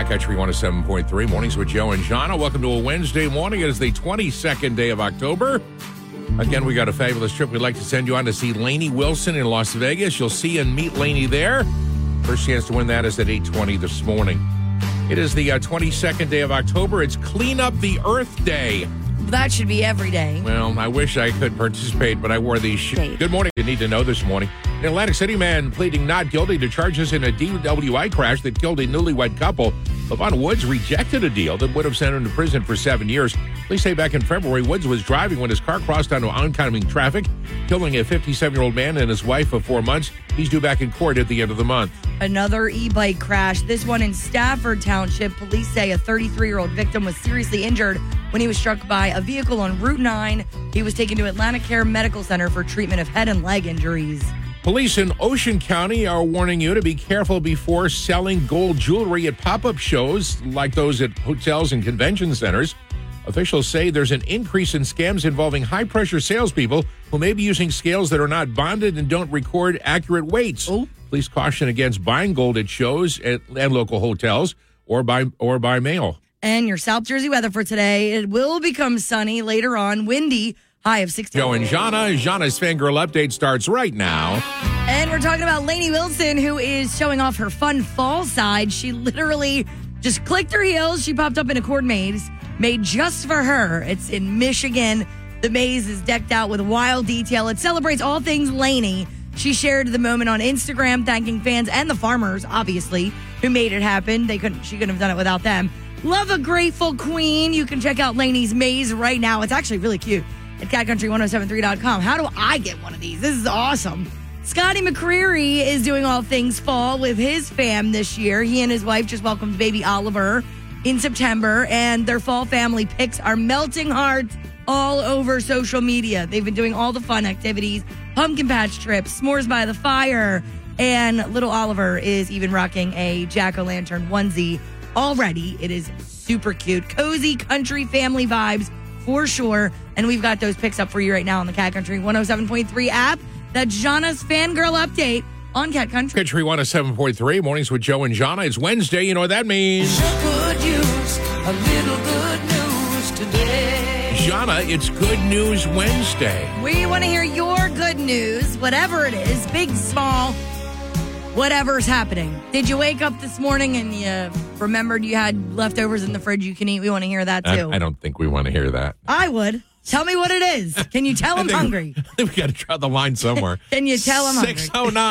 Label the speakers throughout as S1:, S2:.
S1: Country 107.3. Mornings with Joe and Jana. Welcome to a Wednesday morning. It is the 22nd day of October. Again, we got a fabulous trip we'd like to send you on to see Lainey Wilson in Las Vegas. You'll see and meet Lainey there. First chance to win that is at 8:20 this morning. It is the 22nd day of October. It's Clean Up the Earth Day.
S2: That should be every day.
S1: Well, I wish I could participate, but I wore these shoes. Good morning. You need to know this morning. An Atlantic City man pleading not guilty to charges in a DWI crash that killed a newlywed couple. LaVon Woods rejected a deal that would have sent him to prison for 7 years. Police say back in February, Woods was driving when his car crossed onto oncoming traffic, killing a 57-year-old man and his wife of 4 months. He's due back in court at the end of the month.
S2: Another e-bike crash, this one in Stafford Township. Police say a 33-year-old victim was seriously injured when he was struck by a vehicle on Route 9. He was taken to Atlantic Care Medical Center for treatment of head and leg injuries.
S1: Police in Ocean County are warning you to be careful before selling gold jewelry at pop-up shows like those at hotels and convention centers. Officials say there's an increase in scams involving high-pressure salespeople who may be using scales that are not bonded and don't record accurate weights.
S2: Oh.
S1: Police caution against buying gold at shows and local hotels or by mail.
S2: And your South Jersey weather for today, it will become sunny later on, windy, high of 60.
S1: Joe and Jana. Jana's Fangirl Update starts right now.
S2: And we're talking about Lainey Wilson, who is showing off her fun fall side. She literally just clicked her heels. She popped up in a corn maze made just for her. It's in Michigan. The maze is decked out with wild detail. It celebrates all things Lainey. She shared the moment on Instagram, thanking fans and the farmers, obviously, who made it happen. She couldn't have done it without them. Love a grateful queen. You can check out Lainey's maze right now. It's actually really cute at catcountry1073.com. How do I get one of these? This is awesome. Scotty McCreery is doing all things fall with his fam this year. He and his wife just welcomed baby Oliver in September, and their fall family pics are melting hearts all over social media. They've been doing all the fun activities, pumpkin patch trips, s'mores by the fire, and little Oliver is even rocking a jack-o'-lantern onesie already. It is super cute. Cozy country family vibes for sure. And we've got those pics up for you right now on the Cat Country 107.3 app. That's Jana's Fangirl Update on Cat Country.
S1: Country 107.3, mornings with Joe and Jana. It's Wednesday. You know what that means.
S3: Good news, a little good news today.
S1: Jana, it's Good News Wednesday.
S2: We want to hear your good news, whatever it is, big, small, whatever's happening. Did you wake up this morning and you remembered you had leftovers in the fridge you can eat? We want to hear that, too.
S1: I don't think we want to hear that.
S2: I would. Tell me what it is. Can you tell I'm hungry?
S1: I think we got to draw the line somewhere.
S2: Can you tell I'm hungry?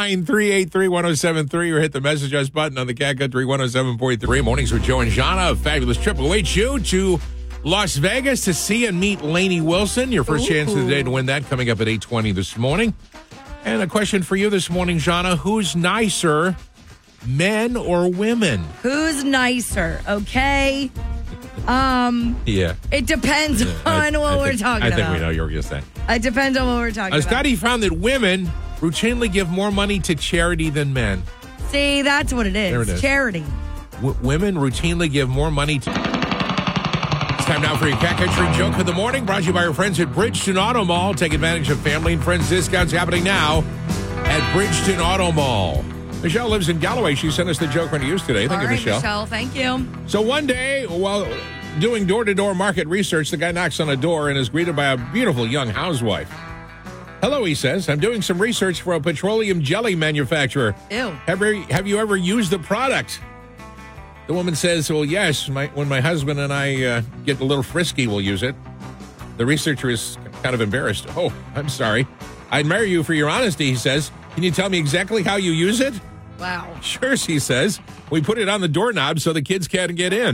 S1: 609-383-1073 or hit the message us button on the Cat Country 107.3. Mornings with Joe and Jana. A fabulous trip awaits you to Las Vegas to see and meet Lainey Wilson. Your first chance of the day to win that coming up at 8:20 this morning. And a question for you this morning, Jana. Who's nicer, men or women?
S2: Who's nicer? Okay.
S1: Yeah.
S2: It depends on what we're talking about.
S1: I think we know what you're going to say.
S2: It depends on what we're talking about.
S1: A study found that women routinely give more money to charity than men.
S2: See, that's what it is.
S1: There it is.
S2: Charity.
S1: Women routinely give more money to... It's time now for your Cat Country Joke of the Morning, brought to you by our friends at Bridgeton Auto Mall. Take advantage of family and friends discounts happening now at Bridgeton Auto Mall. Michelle lives in Galloway. She sent us the joke we're going to use today. Thank you, Michelle.
S2: Thank you.
S1: So one day, while doing door-to-door market research, the guy knocks on a door and is greeted by a beautiful young housewife. Hello, he says. I'm doing some research for a petroleum jelly manufacturer.
S2: Ew.
S1: Have you ever used the product? The woman says, well, yes. When my husband and I get a little frisky, we'll use it. The researcher is kind of embarrassed. Oh, I'm sorry. I admire you for your honesty, he says. Can you tell me exactly how you use it?
S2: Wow.
S1: Sure, she says. We put it on the doorknob so the kids can't get in.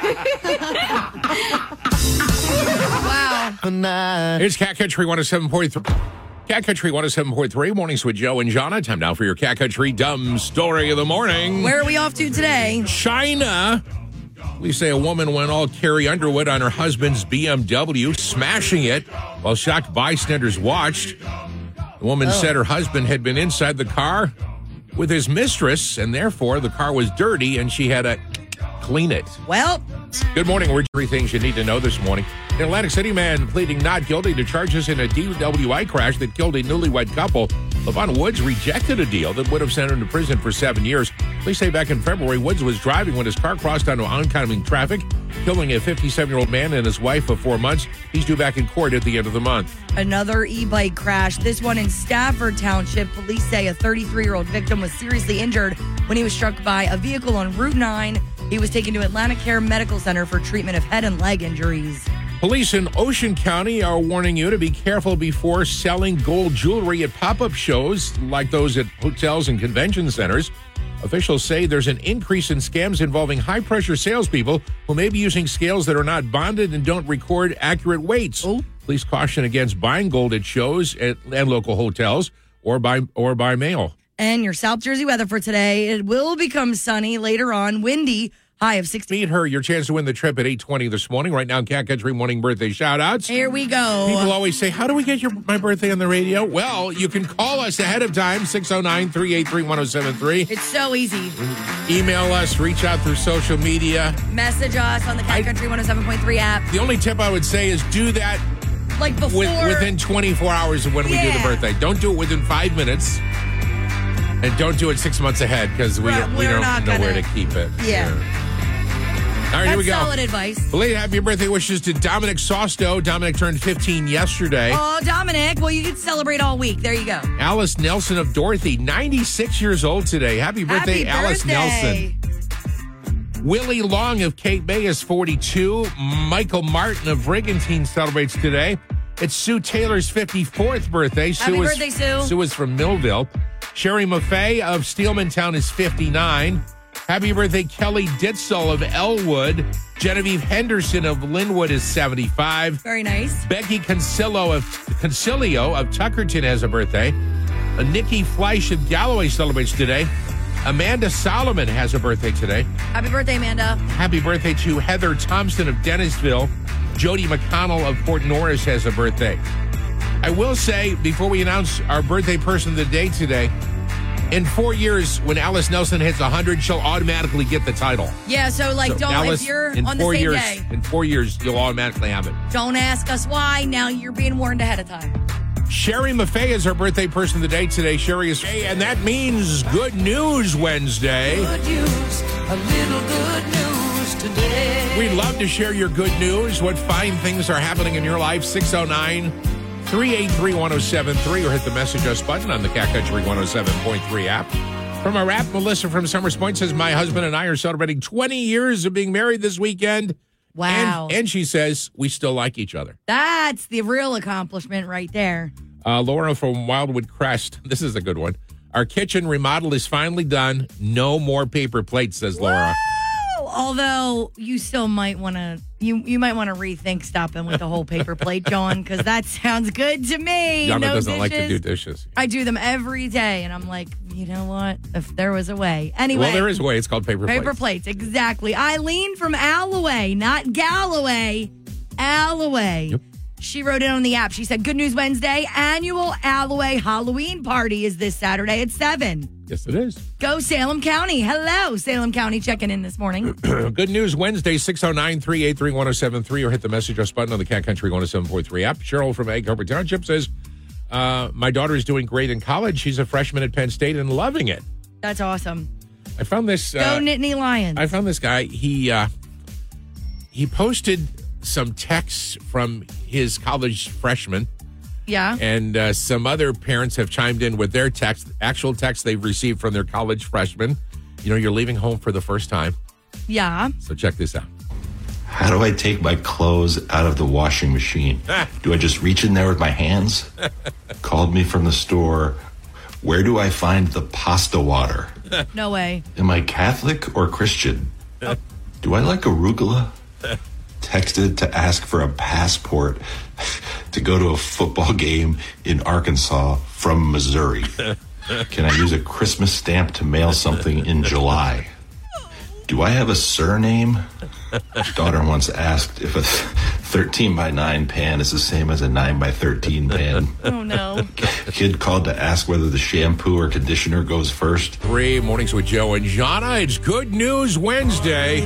S2: Wow.
S1: It's Cat Country 107.3. Cat Country 107.3, mornings with Joe and Jana. Time now for your Cat Country Dumb Story of the Morning.
S2: Where are we off to today?
S1: China. We say a woman went all Carrie Underwood on her husband's BMW, smashing it while shocked bystanders watched. The woman said her husband had been inside the car with his mistress, and therefore the car was dirty and she had to clean it.
S2: Well,
S1: good morning. We're three things you need to know this morning. An Atlantic City man pleading not guilty to charges in a DWI crash that killed a newlywed couple. LaVon Woods rejected a deal that would have sent him to prison for 7 years. Police say back in February, Woods was driving when his car crossed onto oncoming traffic, killing a 57-year-old man and his wife of 4 months. He's due back in court at the end of the month.
S2: Another e-bike crash, this one in Stafford Township. Police say a 33-year-old victim was seriously injured when he was struck by a vehicle on Route 9. He was taken to Atlantic Care Medical Center for treatment of head and leg injuries.
S1: Police in Ocean County are warning you to be careful before selling gold jewelry at pop-up shows like those at hotels and convention centers. Officials say there's an increase in scams involving high-pressure salespeople who may be using scales that are not bonded and don't record accurate weights.
S2: Oh.
S1: Police caution against buying gold at shows and local hotels or by mail.
S2: And your South Jersey weather for today, it will become sunny later on, windy, high of 60.
S1: Meet her, your chance to win the trip at 8:20 this morning. Right now, Cat Country morning birthday shout-outs.
S2: Here we go.
S1: People always say, how do we get my birthday on the radio? Well, you can call us ahead of time, 609-383-1073.
S2: It's so easy.
S1: Email us, reach out through social media.
S2: Message us on the Cat Country 107.3 app.
S1: The only tip I would say is do that
S2: Like before.
S1: within 24 hours of when we do the birthday. Don't do it within 5 minutes. And don't do it 6 months ahead because we don't know where to keep it.
S2: Yeah.
S1: All right, here we go.
S2: That's solid advice.
S1: Belated happy birthday wishes to Dominic Sausto. Dominic turned 15 yesterday.
S2: Oh, Dominic. Well, you can celebrate all week. There you go.
S1: Alice Nelson of Dorothy, 96 years old today. Happy birthday, Alice Nelson. Willie Long of Cape May is 42. Michael Martin of Brigantine celebrates today. It's Sue Taylor's 54th birthday.
S2: Happy birthday, Sue.
S1: Sue is from Millville. Sherry Maffei of Steelmantown is 59. Happy birthday, Kelly Ditzel of Elwood. Genevieve Henderson of Linwood is 75.
S2: Very nice.
S1: Becky Concilio of Tuckerton has a birthday. Nikki Fleisch of Galloway celebrates today. Amanda Solomon has a birthday today.
S2: Happy birthday, Amanda.
S1: Happy birthday to Heather Thompson of Dennisville. Jody McConnell of Port Norris has a birthday. I will say, before we announce our birthday person of the day today, in 4 years, when Alice Nelson hits 100, she'll automatically get the title.
S2: Yeah, so
S1: Alice,
S2: if you're
S1: in
S2: on the
S1: 4
S2: same
S1: years,
S2: day,
S1: in 4 years, you'll automatically have it.
S2: don't ask us why. Now you're being warned ahead of time.
S1: Sherry Maffei is our birthday person of the day today. Sherry is, and that means Good News Wednesday.
S3: Good news, a little good news today.
S1: We'd love to share your good news, what fine things are happening in your life. 609-383-1073 or hit the message us button on the Cat Country 107.3 app. From our app, Melissa from Summers Point says, my husband and I are celebrating 20 years of being married this weekend.
S2: Wow.
S1: And she says, we still like each other.
S2: That's the real accomplishment right there.
S1: Laura from Wildwood Crest. This is a good one. Our kitchen remodel is finally done. No more paper plates, says Laura.
S2: Woo! Although you still might want to, you might want to rethink stopping with the whole paper plate, John, because that sounds good to me.
S1: Donna
S2: no
S1: doesn't
S2: dishes.
S1: like to do dishes.
S2: I do them every day, and I'm like, you know what? If there was a way. Anyway.
S1: Well, there is a way. It's called paper plates.
S2: Paper plates, exactly. Eileen from Alloway, not Galloway, Alloway.
S1: Yep.
S2: She wrote it on the app. She said, Good News Wednesday, annual Alloway Halloween party is this Saturday at 7.
S1: Yes, it is.
S2: Go Salem County. Hello, Salem County checking in this morning.
S1: Good News Wednesday, 609-383-1073 or hit the message us button on the Cat Country 107.3 app. Cheryl from Egg Harbor Township says, my daughter is doing great in college. She's a freshman at Penn State and loving it.
S2: That's awesome.
S1: I found this.
S2: Go Nittany Lions.
S1: I found this guy. He posted some texts from his college freshman.
S2: Yeah.
S1: And some other parents have chimed in with their actual texts they've received from their college freshmen. You know, you're leaving home for the first time.
S2: Yeah.
S1: So check this out.
S4: How do I take my clothes out of the washing machine? Do I just reach in there with my hands? Called me from the store. Where do I find the pasta water?
S2: No way.
S4: Am I Catholic or Christian? Do I like arugula? Texted to ask for a passport to go to a football game in Arkansas from Missouri. Can I use a Christmas stamp to mail something in July? Do I have a surname? Daughter once asked if a 13 by 9 pan is the same as a 9 by 13 pan.
S2: Oh, no.
S4: Kid called to ask whether the shampoo or conditioner goes first.
S1: 3 mornings with Joe and Jana. It's Good News Wednesday.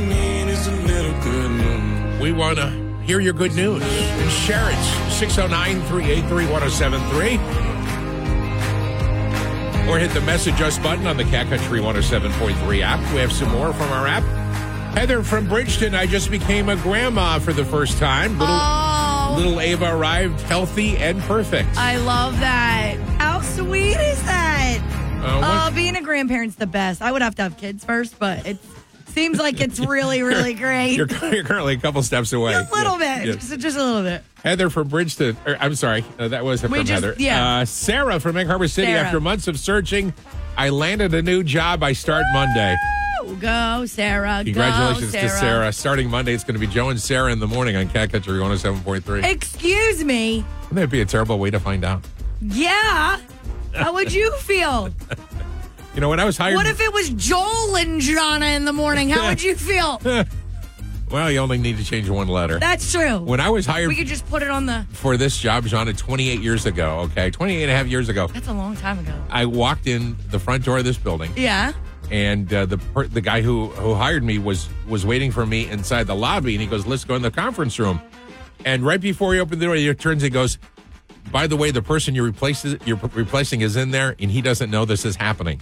S1: We want to hear your good news and share it. 609-383-1073. or hit the Message Us button on the Cat Country 107.3 app. We have some more from our app. Heather from Bridgeton, I just became a grandma for the first time. Little Ava arrived healthy and perfect.
S2: I love that. How sweet is that? Being a grandparent's the best. I would have to have kids first, but it seems like it's really, really great.
S1: You're currently a couple steps away.
S2: A little bit. Just a little bit.
S1: Heather from Bridgeton. I'm sorry. That wasn't from Heather.
S2: Yeah.
S1: Sarah from Egg Harbor City. After months of searching, I landed a new job. I start Monday.
S2: Go, Sarah.
S1: Congratulations
S2: to
S1: Sarah. Starting Monday, it's going to be Joe and Sarah in the morning on Cat Country 107.3.
S2: Excuse me.
S1: Wouldn't that be a terrible way to find out?
S2: Yeah. How would you feel?
S1: You know, when I was hired...
S2: What if it was Joel and Jana in the morning? How would you feel?
S1: Well, you only need to change one letter.
S2: That's true.
S1: When I was hired...
S2: We could just put it on the...
S1: For this job, Jana, 28 years ago, okay? 28 and a half years ago.
S2: That's a long time ago.
S1: I walked in the front door of this building.
S2: Yeah.
S1: And the guy who hired me was waiting for me inside the lobby, and he goes, "Let's go in the conference room." And right before he opened the door, he turns and goes, "By the way, the person you're replacing is in there, and he doesn't know this is happening."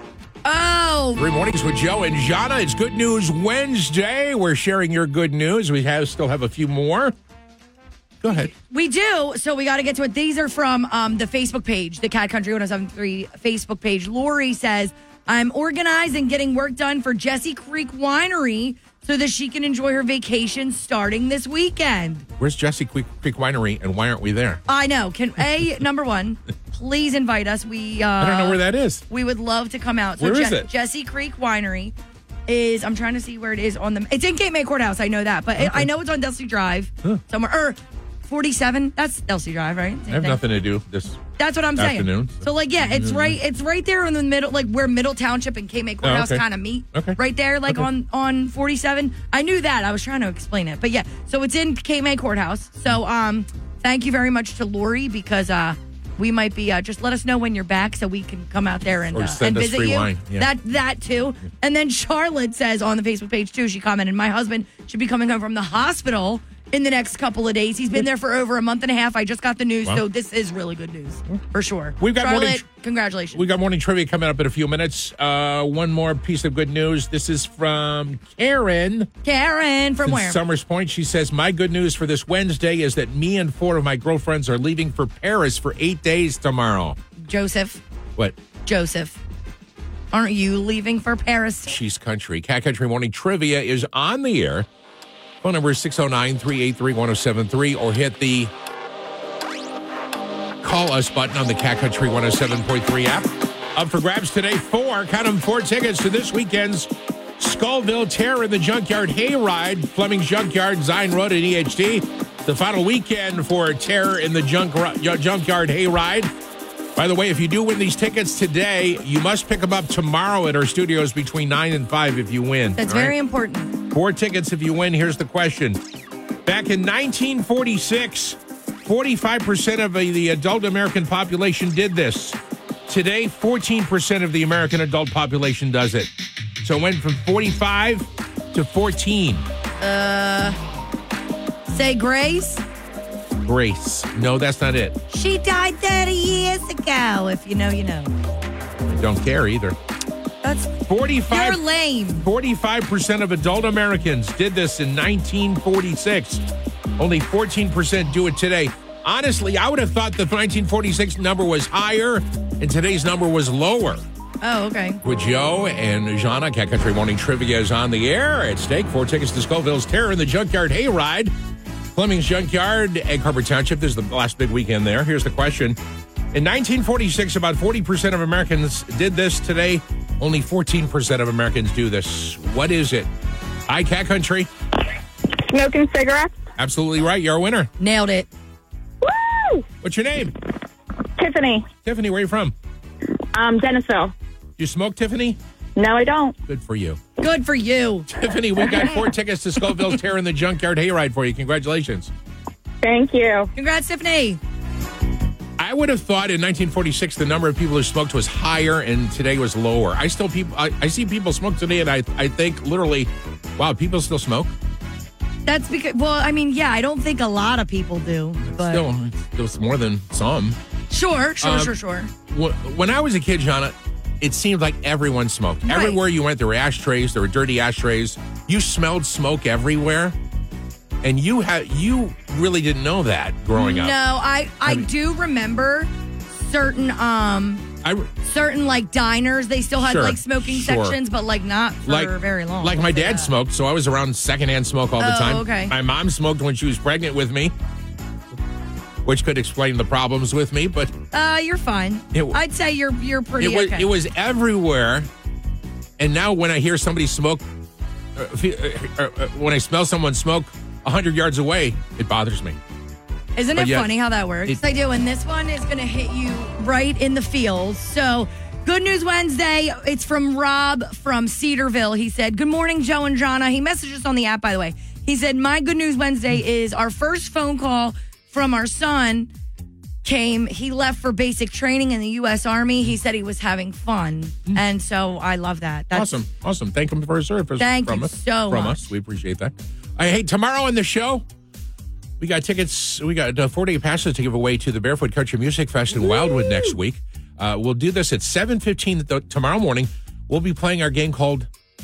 S2: Oh.
S1: 3 mornings with Joe and Jana. It's Good News Wednesday. We're sharing your good news. We still have a few more. Go ahead.
S2: We do. So we got to get to it. These are from the Facebook page, the Cat Country 107.3 Facebook page. Lori says, I'm organizing getting work done for Jessie Creek Winery so that she can enjoy her vacation starting this weekend.
S1: Where's Jessie Creek Winery, and why aren't we there?
S2: I know. Number one, please invite us.
S1: I don't know where that is.
S2: We would love to come out. So
S1: where is it?
S2: Jessie Creek Winery is, I'm trying to see where it is on it's in Cape May Courthouse. I know that, but
S1: okay.
S2: I know it's on Delsey Drive somewhere. Or 47. That's Delsey Drive, right?
S1: I have nothing to do this.
S2: That's what I'm saying.
S1: Afternoon.
S2: So it's right there in the middle, like where Middle Township and Cape May Courthouse kind of meet.
S1: Okay.
S2: Right there, like on 47. I knew that. I was trying to explain it. But yeah, so it's in Cape May Courthouse. So thank you very much to Lori, because we might be just let us know when you're back so we can come out there and visit
S1: free
S2: you.
S1: Wine. Yeah.
S2: That too. Yeah. And then Charlotte says on the Facebook page too, she commented, my husband should be coming home from the hospital in the next couple of days. He's been there for over a month and a half. I just got the news, so this is really good news for sure.
S1: We've got
S2: Charlotte, congratulations.
S1: We got morning trivia coming up in a few minutes. One more piece of good news. This is from Karen.
S2: Karen, from where?
S1: Summers Point. She says, my good news for this Wednesday is that me and 4 of my girlfriends are leaving for Paris for 8 days tomorrow.
S2: Joseph.
S1: What?
S2: Joseph. Aren't you leaving for Paris?
S1: She's country. Cat Country Morning Trivia is on the air. Phone number is 609-383-1073, or hit the Call Us button on the Cat Country 107.3 app. Up for grabs today, 4 tickets to this weekend's Skullville Terror in the Junkyard Hayride, Fleming's Junkyard, Zion Road at EHT. The final weekend for Terror in the Junkyard Hayride. By the way, if you do win these tickets today, you must pick them up tomorrow at our studios between 9 and 5 if you win.
S2: That's very important.
S1: 4 tickets if you win. Here's the question. Back in 1946, 45% of the adult American population did this. Today, 14% of the American adult population does it. So it went from 45 to 14.
S2: Say Grace?
S1: Grace. No, that's not it.
S2: She died 30 years ago. If you know, you know.
S1: I don't care either.
S2: That's
S1: 45.
S2: You're lame.
S1: 45% of adult Americans did this in 1946. Only 14% do it today. Honestly, I would have thought the 1946 number was higher and today's number was lower.
S2: Oh, okay.
S1: With Joe and Jana, Cat Country Morning Trivia is on the air. At stake, 4 tickets to Skullville's Terror in the Junkyard Hayride. Fleming's Junkyard, Egg Harbor Township. This is the last big weekend there. Here's the question. In 1946, about 40% of Americans did this. Today, only 14% of Americans do this. What is it? Hi, Cat Country.
S5: Smoking cigarettes.
S1: Absolutely right. You're a winner.
S2: Nailed it.
S5: Woo!
S1: What's your name?
S5: Tiffany.
S1: Tiffany, where are you from?
S5: Dennisville.
S1: You smoke, Tiffany?
S5: No, I don't.
S1: Good for you.
S2: Good for you.
S1: Tiffany, we've got 4 tickets to Skullville's Terror in the Junkyard Hayride for you. Congratulations.
S5: Thank you.
S2: Congrats, Tiffany.
S1: I would have thought in 1946 the number of people who smoked was higher and today was lower. I see people smoke today and I think literally, wow, people still smoke?
S2: That's because, well, I mean, yeah, I don't think a lot of people do. But
S1: Still, it's more than some.
S2: Sure.
S1: When I was a kid, Jonna, it seemed like everyone smoked.
S2: Right.
S1: Everywhere you went, there were ashtrays. There were dirty ashtrays. You smelled smoke everywhere. And you really didn't know that growing up.
S2: No, I do remember certain certain like diners, they still had like smoking sections, but like not for very long.
S1: Like my dad smoked, so I was around secondhand smoke all the time.
S2: Okay.
S1: My mom smoked when she was pregnant with me, which could explain the problems with me, but
S2: you're fine. I'd say you're pretty okay.
S1: It was everywhere. And now when I hear somebody smoke, when I smell someone smoke 100 yards away, it bothers me.
S2: Isn't it funny how that works? I do, and this one is going to hit you right in the feels. So, Good News Wednesday. It's from Rob from Cedarville. He said, "Good morning, Joe and Jonna." He messaged us on the app, by the way. He said, "My Good News Wednesday is our first phone call from our son. He left for basic training in the U.S. Army. He said he was having fun, and so I love that. That's
S1: Awesome. Thank him for his service.
S2: Thank you so much.
S1: From us, we appreciate that. Hey, tomorrow on the show, we got tickets. We got 4-day passes to give away to the Barefoot Country Music Fest in Wildwood next week. We'll do this at 7:15 tomorrow morning. We'll be playing our game called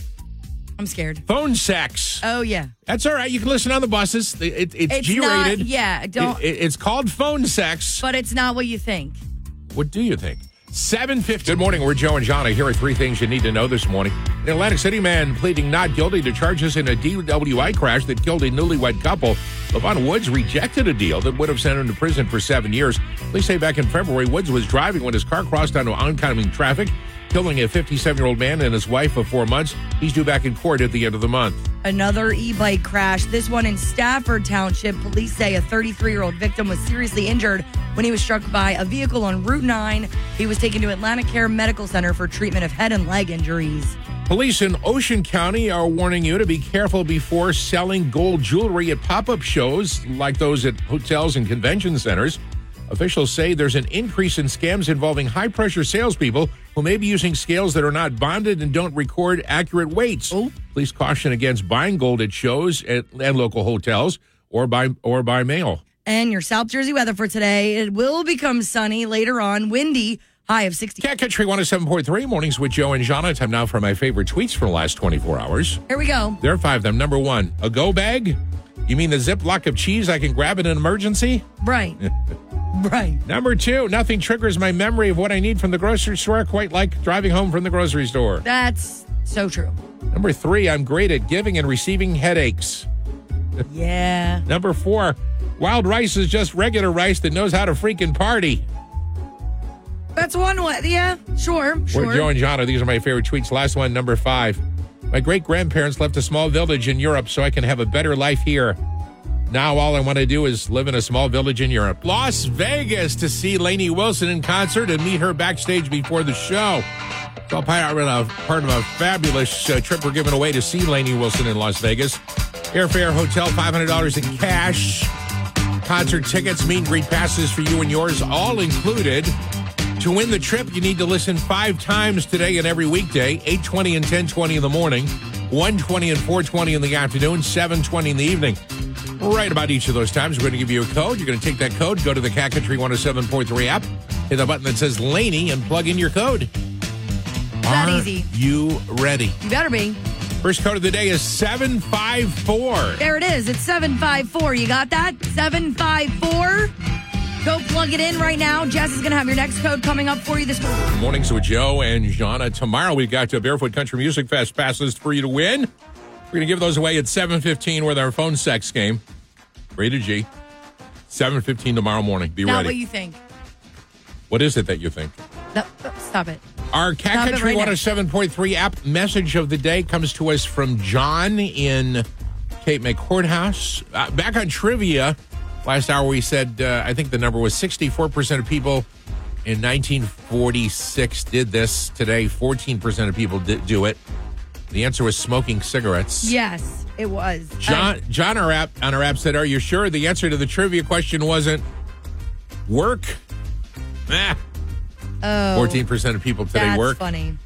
S2: I'm scared.
S1: Phone Sex.
S2: Oh, yeah.
S1: That's all right. You can listen on the buses. It's G-rated. It's called Phone Sex.
S2: But it's not what you think.
S1: What do you think? 7:50. Good morning. We're Joe and Jonna. Here are 3 things you need to know this morning. An Atlantic City man pleading not guilty to charges in a DWI crash that killed a newlywed couple. LaVon Woods rejected a deal that would have sent him to prison for 7 years. Police say back in February, Woods was driving when his car crossed onto oncoming traffic, killing a 57-year-old man and his wife of 4 months. He's due back in court at the end of the month.
S2: Another e-bike crash, this one in Stafford Township. Police say a 33-year-old victim was seriously injured when he was struck by a vehicle on Route 9. He was taken to Atlantic Care Medical Center for treatment of head and leg injuries.
S1: Police in Ocean County are warning you to be careful before selling gold jewelry at pop-up shows like those at hotels and convention centers. Officials say there's an increase in scams involving high-pressure salespeople who may be using scales that are not bonded and don't record accurate weights. Police caution against buying gold at shows and local hotels or by mail.
S2: And your South Jersey weather for today, it will become sunny later on, windy, high of 60.
S1: Cat Country 107.3, mornings with Joe and Jonna. Time now for my favorite tweets from the last 24 hours.
S2: Here we go.
S1: There are 5 of them. Number 1, a go bag? You mean the Ziploc of cheese I can grab in an emergency?
S2: Right. Right.
S1: Number 2, nothing triggers my memory of what I need from the grocery store quite like driving home from the grocery store.
S2: That's so true.
S1: Number 3, I'm great at giving and receiving headaches.
S2: Yeah.
S1: Number 4, wild rice is just regular rice that knows how to freaking party.
S2: That's one way. Yeah, sure.
S1: We're Joe and Jonna. These are my favorite tweets. Last one, number 5. My great-grandparents left a small village in Europe so I can have a better life here. Now all I want to do is live in a small village in Europe. Las Vegas to see Lainey Wilson in concert and meet her backstage before the show. It's all part of a fabulous trip we're giving away to see Lainey Wilson in Las Vegas. Airfare, hotel, $500 in cash. Concert tickets, meet and greet passes for you and yours, all included. To win the trip, you need to listen 5 times today and every weekday, 8:20 and 10:20 in the morning, 1:20 and 4:20 in the afternoon, 7:20 in the evening. Right about each of those times, we're going to give you a code. You're going to take that code, go to the Cat Country 107.3 app, hit the button that says Laney, and plug in your code.
S2: That easy.
S1: You ready?
S2: You better be.
S1: First code of the day is 754.
S2: There it is. It's 754. You got that? 754. Go plug it in right now. Jess is going to have your next code coming up for you this morning.
S1: Good morning, so Joe and Jonna. Tomorrow we've got Barefoot Country Music Fest passes for you to win. We're going to give those away at 7:15 with our phone sex game. Rated G. 7:15 tomorrow morning. Be
S2: Not
S1: ready.
S2: what you think.
S1: What is it that you think?
S2: No, stop it.
S1: Our Cat Country 107.3 app message of the day comes to us from John in Cape May Courthouse. Back on trivia, last hour we said, I think the number was 64% of people in 1946 did this. Today, 14% of people do it. The answer was smoking cigarettes.
S2: Yes, it was.
S1: John on our app said, are you sure the answer to the trivia question wasn't work? 14% of people today
S2: That's
S1: work.
S2: Funny.